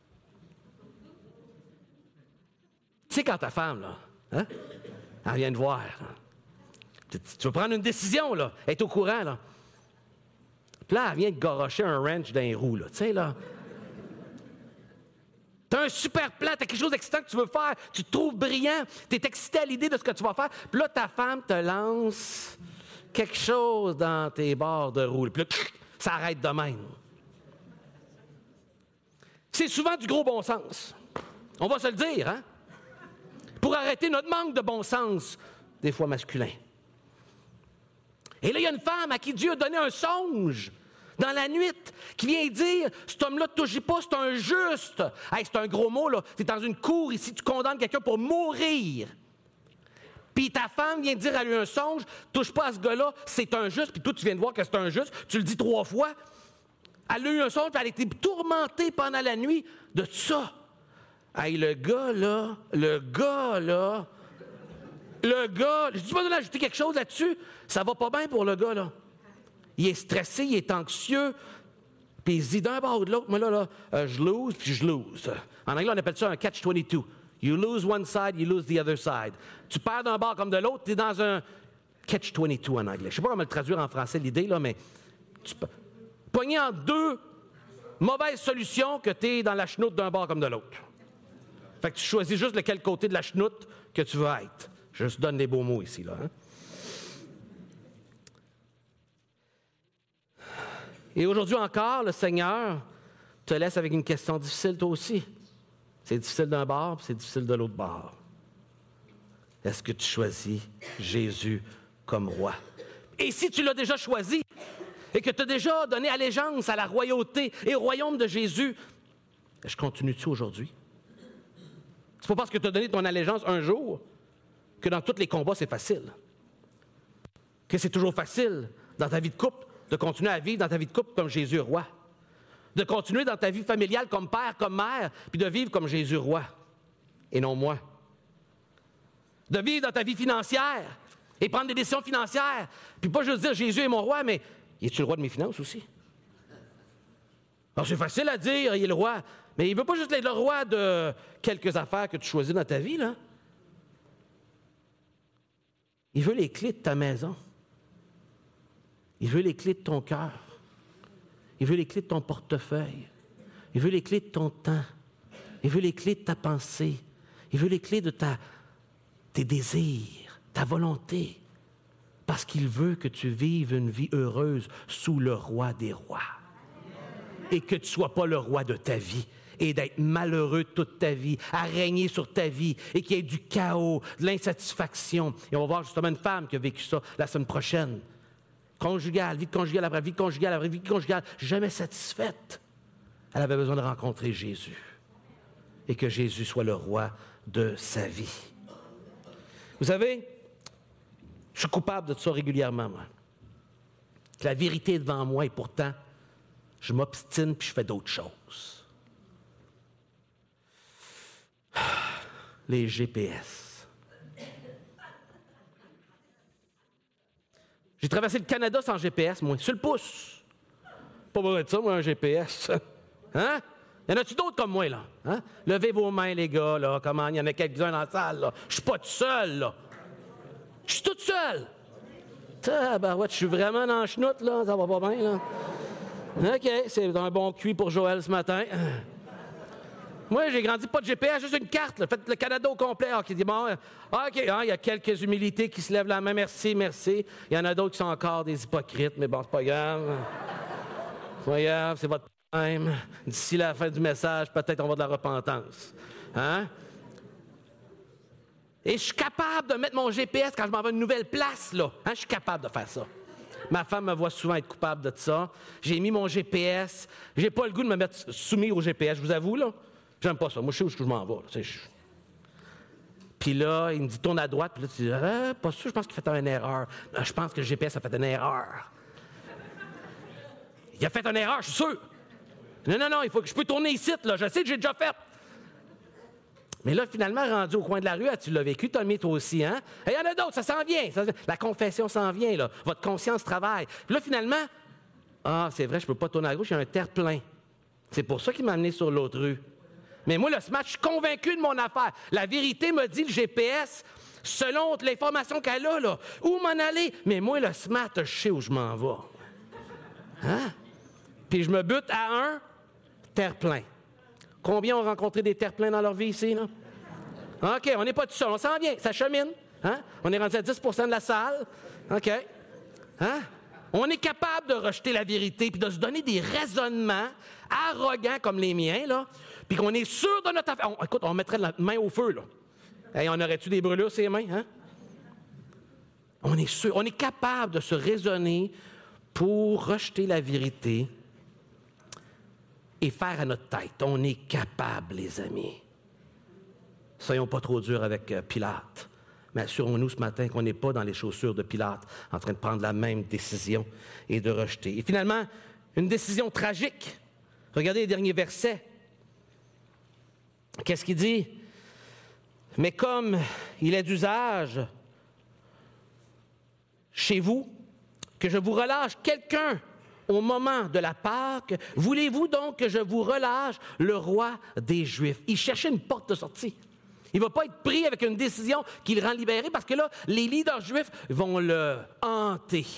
hein? Elle vient te voir, là. Tu veux prendre une décision, là. Elle est au courant, là. Puis là, elle vient te garocher un wrench dans les roues, là. Tu sais, là. Tu as un super plan, tu as quelque chose d'excitant que tu veux faire, tu te trouves brillant, tu es excité à l'idée de ce que tu vas faire. Puis là, ta femme te lance quelque chose dans tes barres de roue. Puis là, ça arrête de même. C'est souvent du gros bon sens. On va se le dire, hein? Pour arrêter notre manque de bon sens, des fois masculin. Et là, il y a une femme à qui Dieu a donné un songe dans la nuit, qui vient dire, cet homme-là ne te touche pas, c'est un juste. Hey, c'est un gros mot, là. Tu es dans une cour ici, tu condamnes quelqu'un pour mourir. Puis ta femme vient dire à lui un songe, touche pas à ce gars-là, c'est un juste. Puis toi, tu viens de voir que c'est un juste, tu le dis 3 fois. Elle a eu un songe, puis elle a été tourmentée pendant la nuit de ça. Hey, le gars, je dis pas d'ajouter quelque chose là-dessus, ça va pas bien pour le gars, là. il est stressé, il est anxieux, puis il se dit d'un bord ou de l'autre, moi là, je lose, puis je lose. En anglais, on appelle ça un catch-22. You lose one side, you lose the other side. Tu perds d'un bord comme de l'autre, tu es dans un catch-22 en anglais. Je ne sais pas comment le traduire en français, l'idée, là, mais tu pogné en deux mauvaises solutions que tu es dans la chenoute d'un bord comme de l'autre. Fait que tu choisis juste lequel côté de la chenoute que tu veux être. Je te donne des beaux mots ici, là. Hein? Et aujourd'hui encore, le Seigneur te laisse avec une question difficile, toi aussi. C'est difficile d'un bord, puis c'est difficile de l'autre bord. Est-ce que tu choisis Jésus comme roi? Et si tu l'as déjà choisi et que tu as déjà donné allégeance à la royauté et au royaume de Jésus, je continue-tu aujourd'hui? C'est pas parce que tu as donné ton allégeance un jour que dans tous les combats, c'est facile. Que c'est toujours facile dans ta vie de couple de continuer à vivre dans ta vie de couple comme Jésus roi. De continuer dans ta vie familiale comme père, comme mère, puis de vivre comme Jésus roi et non moi. De vivre dans ta vie financière et prendre des décisions financières, puis pas juste dire Jésus est mon roi, mais es-tu le roi de mes finances aussi? Alors c'est facile à dire, il est le roi, mais il ne veut pas juste être le roi de quelques affaires que tu choisis dans ta vie, là. Il veut les clés de ta maison. Il veut les clés de ton cœur. Il veut les clés de ton portefeuille. Il veut les clés de ton temps. Il veut les clés de ta pensée. Il veut les clés de tes désirs, ta volonté. Parce qu'il veut que tu vives une vie heureuse sous le roi des rois. Et que tu ne sois pas le roi de ta vie. Et d'être malheureux toute ta vie, à régner sur ta vie, et qu'il y ait du chaos, de l'insatisfaction. Et on va voir justement une femme qui a vécu ça la semaine prochaine. Conjugale, vie conjugale après vie conjugale après vie conjugale, jamais satisfaite. Elle avait besoin de rencontrer Jésus. Et que Jésus soit le roi de sa vie. Vous savez, je suis coupable de ça régulièrement, moi. Que la vérité est devant moi et pourtant, je m'obstine puis je fais d'autres choses. Les GPS. J'ai traversé le Canada sans GPS, moi, sur le pouce. Pas besoin de ça, moi, un GPS. Hein? Y en a-tu d'autres comme moi, là? Hein? Levez vos mains, les gars, là. Comment? Il y en a quelques-uns dans la salle, là. Je suis pas tout seul, là. Je suis toute seule. Tabarouette, je suis vraiment dans la chenoute, là. Ça va pas bien, là. OK, c'est un bon cuit pour Joël ce matin. Moi, j'ai grandi pas de GPS, juste une carte. Là. Faites le Canada au complet. Qui dit, bon, OK, il y a quelques humilités qui se lèvent la main. Merci, merci. Il y en a d'autres qui sont encore des hypocrites, mais bon, c'est pas grave. C'est pas grave, c'est votre problème. D'ici la fin du message, peut-être on va de la repentance. Hein? Et je suis capable de mettre mon GPS quand je m'en vais à une nouvelle place, là. Hein? Je suis capable de faire ça. Ma femme me voit souvent être coupable de ça. J'ai mis mon GPS. J'ai pas le goût de me mettre soumis au GPS, je vous avoue, là. J'aime pas ça. Moi, je sais où je m'en vais. Là. Puis là, il me dit, tourne à droite. Puis là, tu dis, pas sûr, je pense qu'il fait une erreur. Je pense que le GPS a fait une erreur. Il a fait une erreur, je suis sûr. Non, il faut que je peux tourner ici, là. Je sais que j'ai déjà fait. Mais là, finalement, rendu au coin de la rue, tu l'as vécu, Tommy, toi aussi, hein? Et il y en a d'autres, ça s'en vient. La confession s'en vient, là. Votre conscience travaille. Puis là, finalement, c'est vrai, je peux pas tourner à gauche, il y a un terre-plein. C'est pour ça qu'il m'a amené sur l'autre rue. Mais moi, ce matin, je suis convaincu de mon affaire. La vérité me dit, le GPS, selon l'information qu'elle a, là, où m'en aller. Mais moi, le smart, je sais où je m'en vais. Hein? Puis je me bute à un terre-plein. Combien ont rencontré des terre-pleins dans leur vie ici, là? OK, on n'est pas tout seul, on s'en vient, ça chemine. Hein? On est rendu à 10 % de la salle. OK. Hein? On est capable de rejeter la vérité puis de se donner des raisonnements arrogants comme les miens, là, puis qu'on est sûr de notre affaire. Écoute, on mettrait la main au feu, là. Hey, on aurait-tu des brûlures, ces mains, hein? On est sûr, on est capable de se raisonner pour rejeter la vérité et faire à notre tête. On est capable, les amis. Soyons pas trop durs avec Pilate. Mais assurons-nous ce matin qu'on n'est pas dans les chaussures de Pilate, en train de prendre la même décision et de rejeter. Et finalement, une décision tragique. Regardez les derniers versets. Qu'est-ce qu'il dit? Mais comme il est d'usage chez vous que je vous relâche quelqu'un au moment de la Pâque? Voulez-vous donc que je vous relâche le roi des Juifs? » Il cherchait une porte de sortie. Il ne va pas être pris avec une décision qui le rend libéré parce que là, les leaders juifs vont le hanter.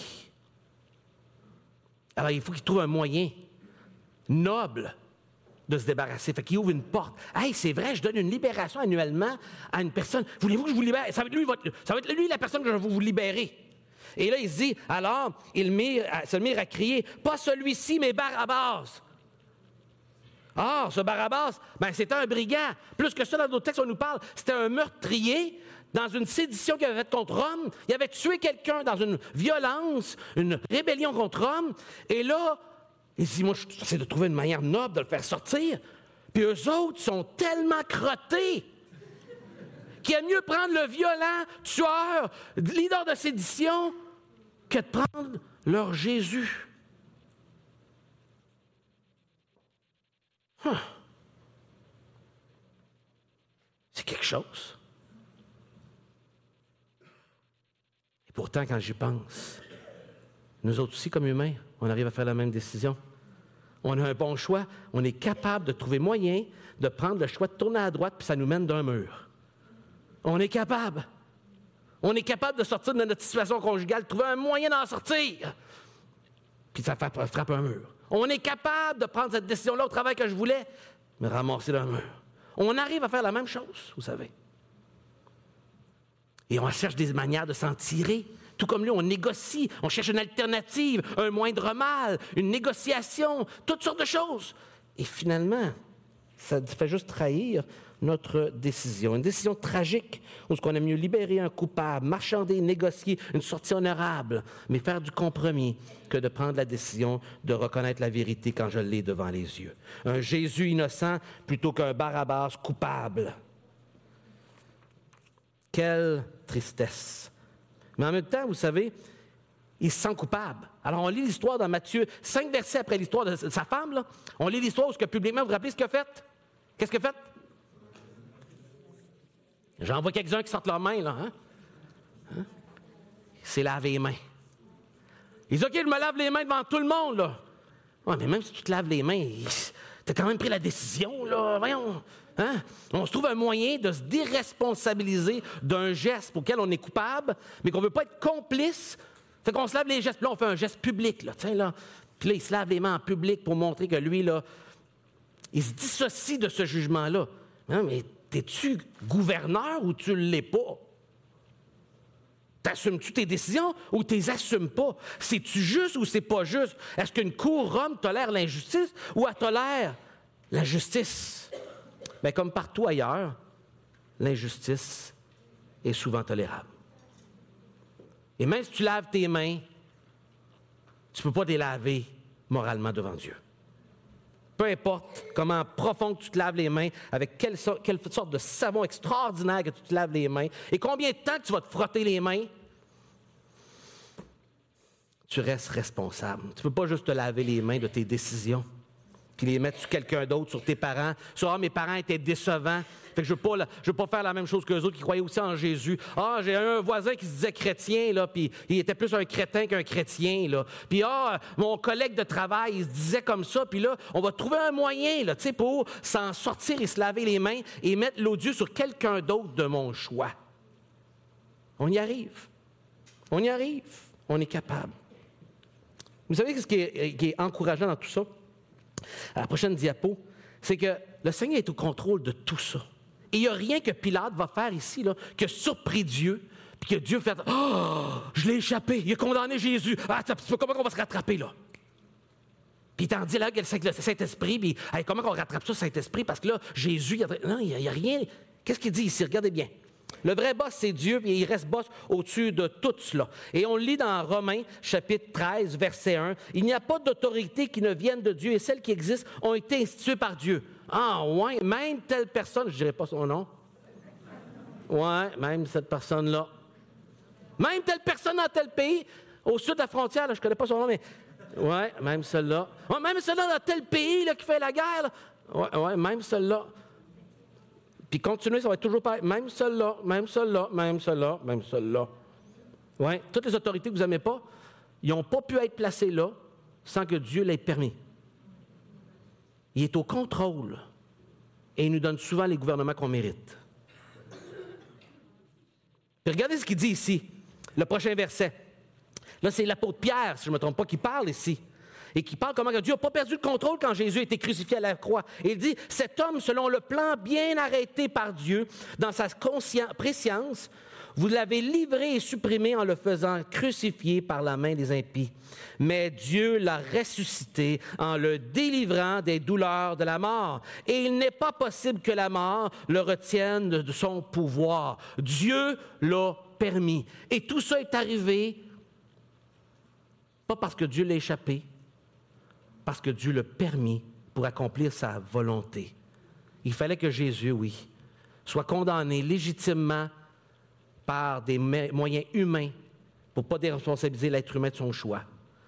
Alors, il faut qu'il trouve un moyen noble de se débarrasser. Fait qu'il ouvre une porte. « Hey, c'est vrai, je donne une libération annuellement à une personne. Voulez-vous que je vous libère? Ça va être lui la personne que je vais vous libérer. » Et là, il se dit, alors, se mirent à crier, « Pas celui-ci, mais Barabbas. » Ah, ce Barabbas, c'était un brigand. Plus que ça, dans d'autres textes, on nous parle, c'était un meurtrier dans une sédition qu'il avait faite contre Rome. Il avait tué quelqu'un dans une violence, une rébellion contre Rome. Et là, il dit, moi, j'essaie de trouver une manière noble de le faire sortir. Puis eux autres sont tellement crottés qu'il aime mieux prendre le violent, tueur, leader de sédition, que de prendre leur Jésus. C'est quelque chose. Et pourtant, quand j'y pense, nous autres aussi, comme humains, on arrive à faire la même décision. On a un bon choix. On est capable de trouver moyen de prendre le choix de tourner à droite, puis ça nous mène d'un mur. On est capable. On est capable de sortir de notre situation conjugale, de trouver un moyen d'en sortir. Puis ça frappe un mur. On est capable de prendre cette décision-là au travail que je voulais, me ramasser d'un mur. On arrive à faire la même chose, vous savez. Et on cherche des manières de s'en tirer. Tout comme lui, on négocie, on cherche une alternative, un moindre mal, une négociation, toutes sortes de choses. Et finalement, ça fait juste trahir notre décision. Une décision tragique où on aime mieux libérer un coupable, marchander, négocier une sortie honorable, mais faire du compromis que de prendre la décision de reconnaître la vérité quand je l'ai devant les yeux. Un Jésus innocent plutôt qu'un Barabbas coupable. Quelle tristesse. Mais en même temps, vous savez, il se sent coupable. Alors, on lit l'histoire dans Matthieu, 5 versets après l'histoire de sa femme, là. On lit l'histoire où publiquement, vous vous rappelez ce qu'il a fait? Qu'est-ce qu'il a fait? J'en vois quelques-uns qui sortent leurs mains, là. Il s'est lavé les mains. Il dit, OK, je me lave les mains devant tout le monde, là. Ouais, mais même si tu te laves les mains, tu as quand même pris la décision, là. Voyons. On se trouve un moyen de se déresponsabiliser d'un geste pour lequel on est coupable, mais qu'on ne veut pas être complice. Fait qu'on se lave les gestes. Puis là, on fait un geste public, là. Tiens, là. Puis là, il se lave les mains en public pour montrer que lui, là, il se dissocie de ce jugement-là. Non, mais t'es-tu gouverneur ou tu ne l'es pas? T'assumes-tu tes décisions ou tu les assumes pas? C'est-tu juste ou c'est pas juste? Est-ce qu'une cour Rome tolère l'injustice ou elle tolère la justice? Bien, comme partout ailleurs, l'injustice est souvent tolérable. Et même si tu laves tes mains, tu ne peux pas les laver moralement devant Dieu. Peu importe comment profond que tu te laves les mains, avec quelle sorte de savon extraordinaire que tu te laves les mains, et combien de temps que tu vas te frotter les mains, tu restes responsable. Tu ne peux pas juste te laver les mains de tes décisions, puis les mettre sur quelqu'un d'autre, sur tes parents. Sur « Ah, mes parents étaient décevants, fait que je ne veux pas faire la même chose qu'eux autres qui croyaient aussi en Jésus. Ah, j'ai un voisin qui se disait chrétien, là, puis il était plus un crétin qu'un chrétien, là. Puis mon collègue de travail, il se disait comme ça, puis là, on va trouver un moyen, là, tu sais, pour s'en sortir et se laver les mains et mettre l'odieux sur quelqu'un d'autre de mon choix. » On y arrive. On y arrive. On est capable. Vous savez ce qui est encourageant dans tout ça? À la prochaine diapo, c'est que le Seigneur est au contrôle de tout ça. Et il n'y a rien que Pilate va faire ici, là, que surpris Dieu, puis que Dieu fait « Oh, je l'ai échappé, il a condamné Jésus. Ah, comment on va se rattraper, là? » Puis il t'en dit là, le Saint-Esprit, puis hey, comment on rattrape ça, Saint-Esprit? Parce que là, Jésus, non, il n'y a rien. Qu'est-ce qu'il dit ici? Regardez bien. Le vrai boss, c'est Dieu, puis il reste boss au-dessus de tout cela. Et on le lit dans Romains, chapitre 13, verset 1. « Il n'y a pas d'autorité qui ne vienne de Dieu, et celles qui existent ont été instituées par Dieu. » Ah, ouais, même telle personne, je ne dirai pas son nom. Ouais, même cette personne-là. Même telle personne dans tel pays, au sud de la frontière, là, je ne connais pas son nom, mais... Ouais, même celle-là. Ouais, même celle-là dans tel pays là, qui fait la guerre. Là. Ouais, même celle-là. Puis continuer, ça va être toujours pareil. Même celle-là, même celle-là, même celle-là, même celle-là. Oui, toutes les autorités que vous n'aimez pas, ils n'ont pas pu être placés là sans que Dieu l'ait permis. Il est au contrôle et il nous donne souvent les gouvernements qu'on mérite. Puis regardez ce qu'il dit ici, le prochain verset. Là, c'est l'apôtre Pierre, si je ne me trompe pas, qui parle ici. Et qui parle comment Dieu n'a pas perdu le contrôle quand Jésus a été crucifié à la croix. Et il dit, cet homme, selon le plan bien arrêté par Dieu, dans sa préscience, vous l'avez livré et supprimé en le faisant crucifier par la main des impies. Mais Dieu l'a ressuscité en le délivrant des douleurs de la mort. Et il n'est pas possible que la mort le retienne de son pouvoir. Dieu l'a permis. Et tout ça est arrivé, pas parce que Dieu l'a échappé, parce que Dieu l'a permis pour accomplir sa volonté. Il fallait que Jésus, oui, soit condamné légitimement par des moyens humains pour ne pas déresponsabiliser l'être humain de son choix.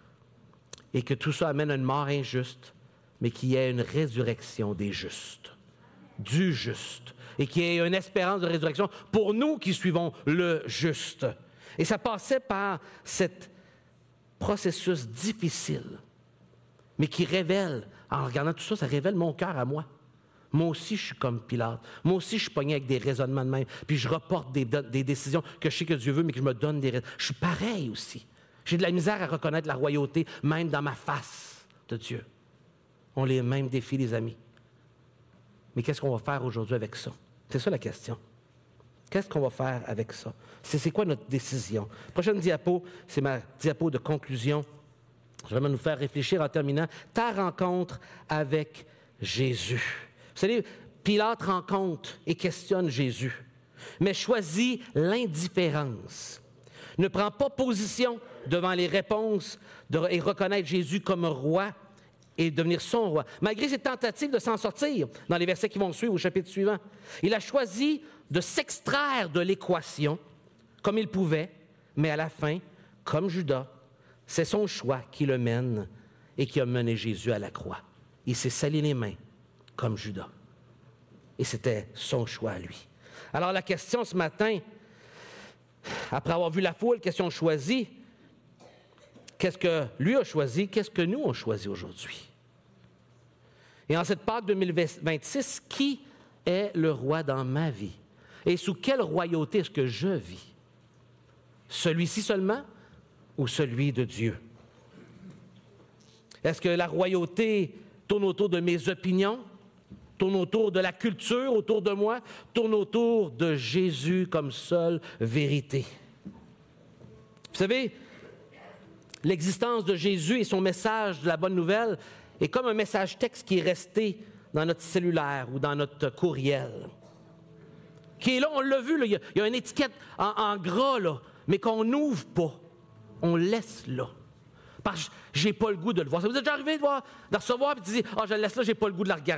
Et que tout ça amène à une mort injuste, mais qu'il y ait une résurrection des justes, du juste, et qu'il y ait une espérance de résurrection pour nous qui suivons le juste. Et ça passait par ce processus difficile, mais qui révèle, en regardant tout ça, ça révèle mon cœur à moi. Moi aussi, je suis comme Pilate. Moi aussi, je suis pogné avec des raisonnements de même. Puis je reporte des décisions que je sais que Dieu veut, mais que je me donne des raisons. Je suis pareil aussi. J'ai de la misère à reconnaître la royauté, même dans ma face de Dieu. On a les mêmes défis, les amis. Mais qu'est-ce qu'on va faire aujourd'hui avec ça? C'est ça la question. Qu'est-ce qu'on va faire avec ça? C'est quoi notre décision? Prochaine diapo, c'est ma diapo de conclusion. Je vais nous faire réfléchir en terminant. Ta rencontre avec Jésus. Vous savez, Pilate rencontre et questionne Jésus, mais choisit l'indifférence. Ne prend pas position devant les réponses et reconnaître Jésus comme roi et devenir son roi, malgré ses tentatives de s'en sortir dans les versets qui vont suivre au chapitre suivant. Il a choisi de s'extraire de l'équation comme il pouvait, mais à la fin, comme Judas, c'est son choix qui le mène et qui a mené Jésus à la croix. Il s'est sali les mains comme Judas. Et c'était son choix à lui. Alors la question ce matin, après avoir vu la foule, question choisie, qu'est-ce que lui a choisi, qu'est-ce que nous on choisi aujourd'hui? Et en cette Pâque 2026, qui est le roi dans ma vie? Et sous quelle royauté est-ce que je vis? Celui-ci seulement ou celui de Dieu? Est-ce que la royauté tourne autour de mes opinions, tourne autour de la culture autour de moi, tourne autour de Jésus comme seule vérité? Vous savez, l'existence de Jésus et son message de la bonne nouvelle est comme un message texte qui est resté dans notre cellulaire ou dans notre courriel. Qui est là, on l'a vu, là, il y a une étiquette en gras, là, mais qu'on n'ouvre pas. On laisse là. Parce que je n'ai pas le goût de le voir. Ça vous est déjà arrivé de recevoir et de dire « Ah, je le laisse là, je n'ai pas le goût de la regarder. »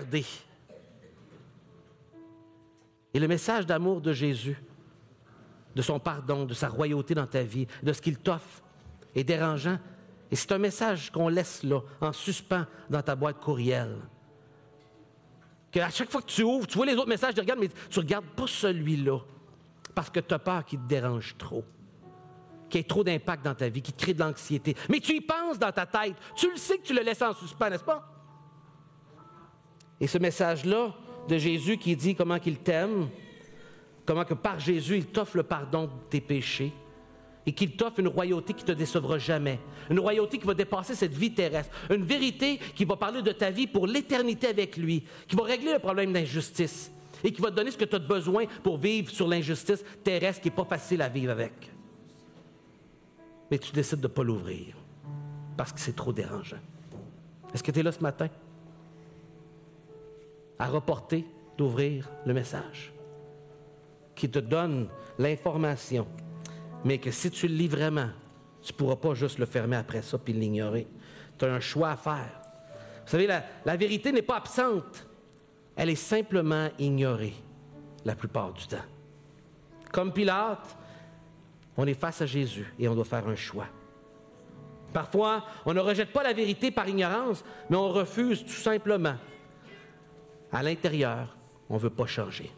Et le message d'amour de Jésus, de son pardon, de sa royauté dans ta vie, de ce qu'il t'offre, est dérangeant. Et c'est un message qu'on laisse là, en suspens dans ta boîte courriel. Qu'à chaque fois que tu ouvres, tu vois les autres messages, tu regardes, mais tu ne regardes pas celui-là. Parce que tu as peur qu'il te dérange trop. Qu'il y ait trop d'impact dans ta vie, qu'il te crée de l'anxiété. Mais tu y penses dans ta tête. Tu le sais que tu le laisses en suspens, n'est-ce pas? Et ce message-là de Jésus qui dit comment qu'il t'aime, comment que par Jésus, il t'offre le pardon de tes péchés et qu'il t'offre une royauté qui ne te décevra jamais. Une royauté qui va dépasser cette vie terrestre. Une vérité qui va parler de ta vie pour l'éternité avec lui, qui va régler le problème d'injustice et qui va te donner ce que tu as besoin pour vivre sur l'injustice terrestre qui n'est pas facile à vivre avec. Mais tu décides de ne pas l'ouvrir parce que c'est trop dérangeant. Est-ce que tu es là ce matin à reporter d'ouvrir le message qui te donne l'information, mais que si tu le lis vraiment, tu ne pourras pas juste le fermer après ça puis l'ignorer. Tu as un choix à faire. Vous savez, la vérité n'est pas absente. Elle est simplement ignorée la plupart du temps. Comme Pilate, on est face à Jésus et on doit faire un choix. Parfois, on ne rejette pas la vérité par ignorance, mais on refuse tout simplement. À l'intérieur, on ne veut pas changer.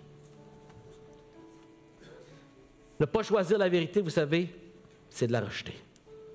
Ne pas choisir la vérité, vous savez, c'est de la rejeter.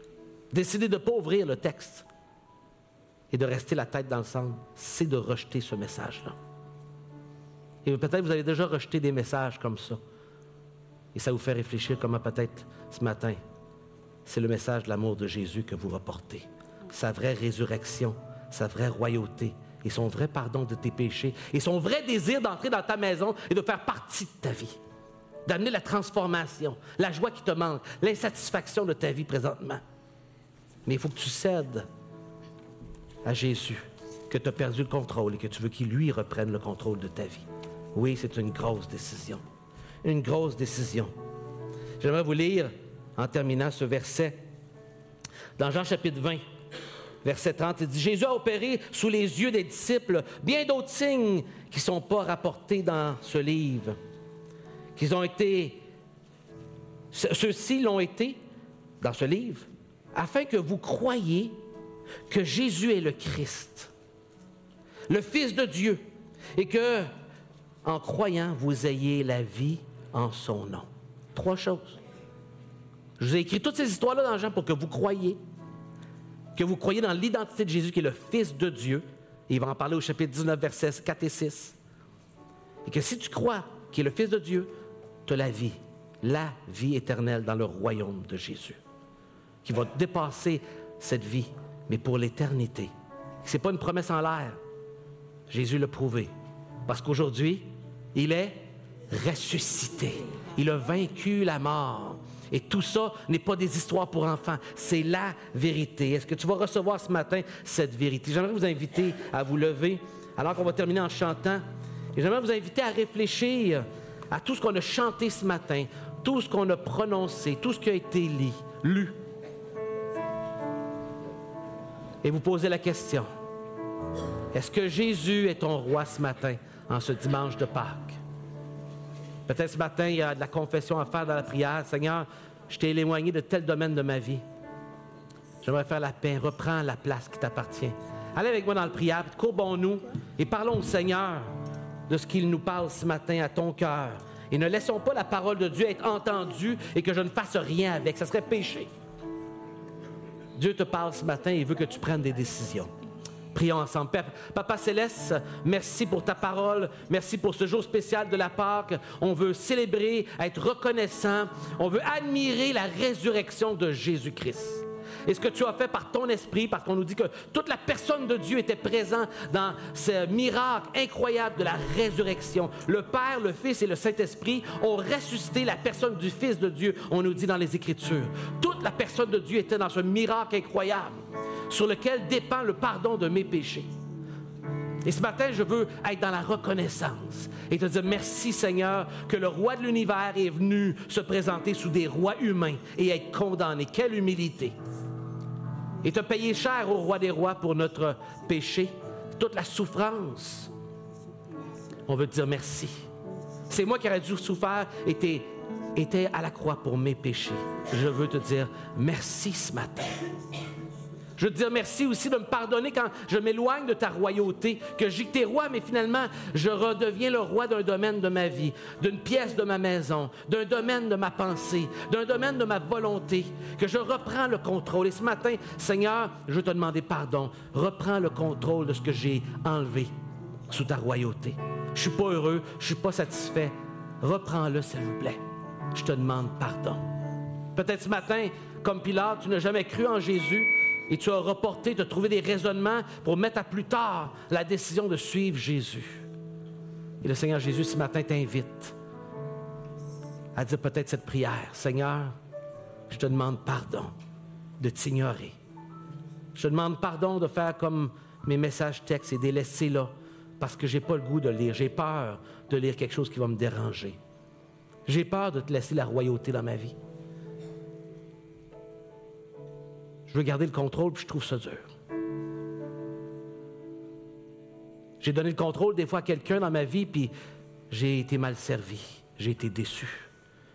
Décider de ne pas ouvrir le texte et de rester la tête dans le sang, c'est de rejeter ce message-là. Et peut-être vous avez déjà rejeté des messages comme ça. Et ça vous fait réfléchir comment peut-être ce matin, c'est le message de l'amour de Jésus que vous reportez. Sa vraie résurrection, sa vraie royauté et son vrai pardon de tes péchés et son vrai désir d'entrer dans ta maison et de faire partie de ta vie. D'amener la transformation, la joie qui te manque, l'insatisfaction de ta vie présentement. Mais il faut que tu cèdes à Jésus, que tu as perdu le contrôle et que tu veux qu'il lui reprenne le contrôle de ta vie. Oui, c'est une grosse décision. Une grosse décision. J'aimerais vous lire, en terminant, ce verset. Dans Jean chapitre 20, verset 30, il dit « Jésus a opéré sous les yeux des disciples bien d'autres signes qui ne sont pas rapportés dans ce livre. Qu'ils ont été, ceux-ci l'ont été dans ce livre, afin que vous croyiez que Jésus est le Christ, le Fils de Dieu, et que, en croyant, vous ayez la vie en son nom. » 3 choses. Je vous ai écrit toutes ces histoires-là dans Jean pour que vous croyiez dans l'identité de Jésus qui est le Fils de Dieu. Et il va en parler au chapitre 19, versets 4 et 6. Et que si tu crois qu'il est le Fils de Dieu, tu as la vie éternelle dans le royaume de Jésus, qui va dépasser cette vie, mais pour l'éternité. Ce n'est pas une promesse en l'air. Jésus l'a prouvé. Parce qu'aujourd'hui, il est ressuscité. Il a vaincu la mort. Et tout ça n'est pas des histoires pour enfants, c'est la vérité. Est-ce que tu vas recevoir ce matin cette vérité? J'aimerais vous inviter à vous lever, alors qu'on va terminer en chantant. Et j'aimerais vous inviter à réfléchir à tout ce qu'on a chanté ce matin, tout ce qu'on a prononcé, tout ce qui a été lu. Et vous poser la question, est-ce que Jésus est ton roi ce matin, en ce dimanche de Pâques? Peut-être ce matin, il y a de la confession à faire dans la prière. Seigneur, je t'ai éloigné de tel domaine de ma vie. J'aimerais faire la paix. Reprends la place qui t'appartient. Allez avec moi dans la prière, puis courbons-nous et parlons au Seigneur de ce qu'il nous parle ce matin à ton cœur. Et ne laissons pas la parole de Dieu être entendue et que je ne fasse rien avec. Ça serait péché. Dieu te parle ce matin et veut que tu prennes des décisions. Prions ensemble. Papa Céleste, merci pour ta parole. Merci pour ce jour spécial de la Pâque. On veut célébrer, être reconnaissant. On veut admirer la résurrection de Jésus-Christ. Et ce que tu as fait par ton esprit, parce qu'on nous dit que toute la personne de Dieu était présente dans ce miracle incroyable de la résurrection. Le Père, le Fils et le Saint-Esprit ont ressuscité la personne du Fils de Dieu, on nous dit dans les Écritures. Toute la personne de Dieu était dans ce miracle incroyable sur lequel dépend le pardon de mes péchés. Et ce matin, je veux être dans la reconnaissance et te dire merci Seigneur que le roi de l'univers est venu se présenter sous des rois humains et être condamné. Quelle humilité! Et te payer cher au roi des rois pour notre péché, toute la souffrance. On veut te dire merci. C'est moi qui aurais dû souffrir était à la croix pour mes péchés. Je veux te dire merci ce matin. Je veux te dire merci aussi de me pardonner quand je m'éloigne de ta royauté, que je dis que tu es roi, mais finalement, je redeviens le roi d'un domaine de ma vie, d'une pièce de ma maison, d'un domaine de ma pensée, d'un domaine de ma volonté, que je reprends le contrôle. Et ce matin, Seigneur, je veux te demander pardon. Reprends le contrôle de ce que j'ai enlevé sous ta royauté. Je ne suis pas heureux, je ne suis pas satisfait. Reprends-le, s'il vous plaît. Je te demande pardon. Peut-être ce matin, comme Pilate, tu n'as jamais cru en Jésus, et tu as reporté, tu as trouvé des raisonnements pour mettre à plus tard la décision de suivre Jésus. Et le Seigneur Jésus, ce matin, t'invite à dire peut-être cette prière. Seigneur, je te demande pardon de t'ignorer. Je te demande pardon de faire comme mes messages textes et de les laisser là parce que je n'ai pas le goût de lire. J'ai peur de lire quelque chose qui va me déranger. J'ai peur de te laisser la royauté dans ma vie. Je veux garder le contrôle, puis je trouve ça dur. J'ai donné le contrôle des fois à quelqu'un dans ma vie, puis j'ai été mal servi. J'ai été déçu.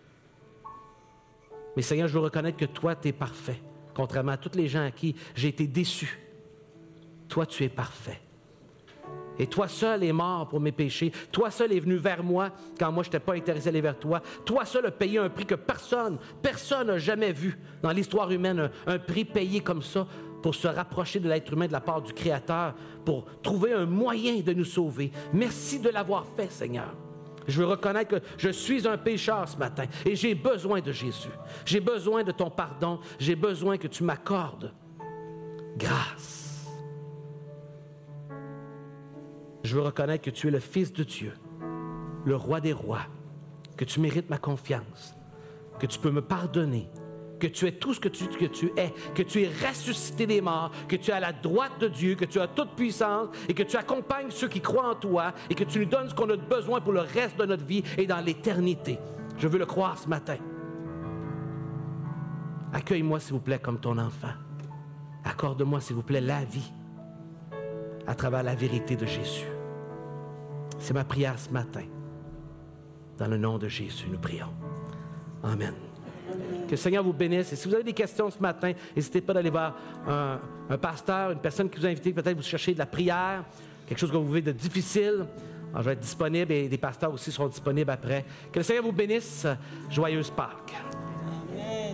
Mais Seigneur, je veux reconnaître que toi, tu es parfait. Contrairement à tous les gens à qui j'ai été déçu. Toi, tu es parfait. Et toi seul es mort pour mes péchés. Toi seul es venu vers moi quand moi je n'étais pas intéressé à aller vers toi. Toi seul as payé un prix que personne n'a jamais vu dans l'histoire humaine, un prix payé comme ça pour se rapprocher de l'être humain de la part du Créateur, pour trouver un moyen de nous sauver. Merci de l'avoir fait, Seigneur. Je veux reconnaître que je suis un pécheur ce matin et j'ai besoin de Jésus. J'ai besoin de ton pardon. J'ai besoin que tu m'accordes grâce. Je veux reconnaître que tu es le Fils de Dieu, le Roi des rois, que tu mérites ma confiance, que tu peux me pardonner, que tu es tout ce que tu es, que tu es ressuscité des morts, que tu es à la droite de Dieu, que tu as toute puissance et que tu accompagnes ceux qui croient en toi et que tu nous donnes ce qu'on a besoin pour le reste de notre vie et dans l'éternité. Je veux le croire ce matin. Accueille-moi, s'il vous plaît, comme ton enfant. Accorde-moi, s'il vous plaît, la vie à travers la vérité de Jésus. C'est ma prière ce matin. Dans le nom de Jésus, nous prions. Amen. Que le Seigneur vous bénisse. Et si vous avez des questions ce matin, n'hésitez pas d'aller voir un pasteur, une personne qui vous a invité, peut-être vous cherchez de la prière, quelque chose que vous vivez de difficile. Alors, je vais être disponible et des pasteurs aussi seront disponibles après. Que le Seigneur vous bénisse. Joyeuse Pâques.